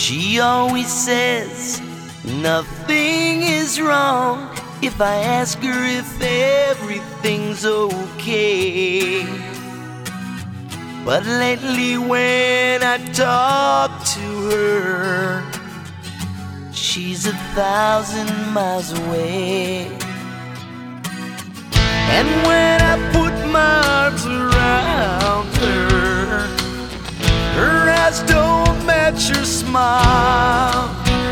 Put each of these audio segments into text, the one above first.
She always says nothing is wrong if I ask her if everything's okay. But lately when I talk to her, she's 1,000 miles away. And when I put my arms around her, her eyes don't match her smile.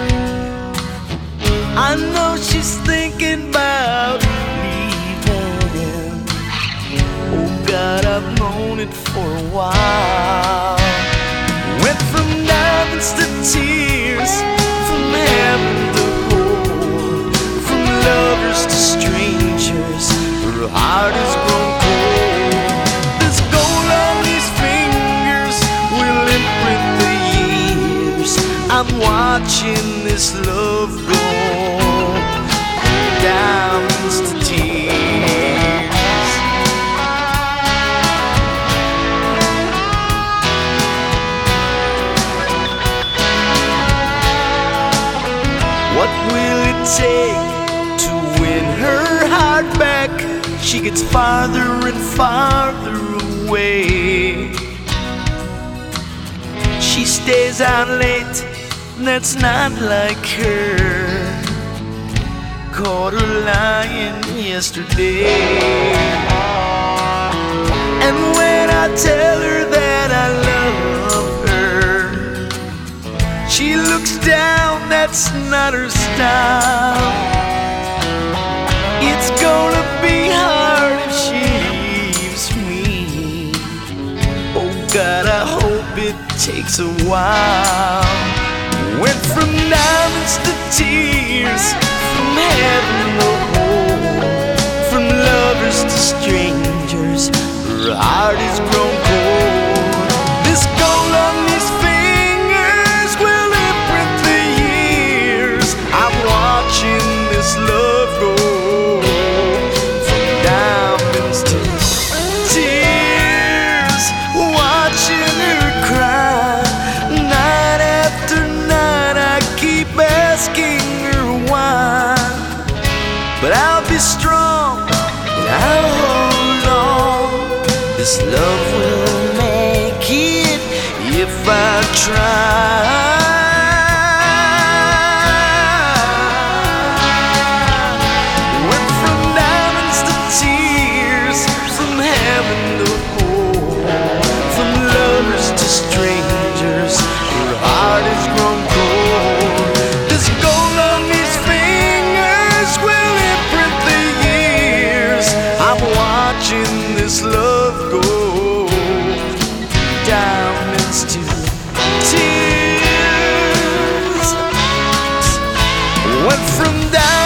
I know she's thinking about leaving. Oh God, I've known it for a while. Went from diamonds to tears, from heaven to gold, from lovers to strangers. Her heart has grown cold. This gold on these fingers will imprint the years. I'm watching this love go diamonds to tears. What will it take to win her heart back? She gets farther and farther away. She stays out late, that's not like her. Caught her lying yesterday. And when I tell her that I love her, she looks down, that's not her style. It's gonna be hard if she leaves me. Oh God, I hope it takes a while. Went from diamonds to tears, from heaven to home, from lovers to strangers. Her heart has grown cold. This gold on these fingers will imprint the years. I'm watching this love go from diamonds to tears, watching her cry night after night. I keep asking her why, but I'll be strong and I'll hold on. This love will make it if I try. Went from diamonds to tears, from heaven to home, from lovers to strangers. Her heart has grown cold. This gold on these fingers will imprint the years. I'm watching this love go diamonds to tears. Went from diamonds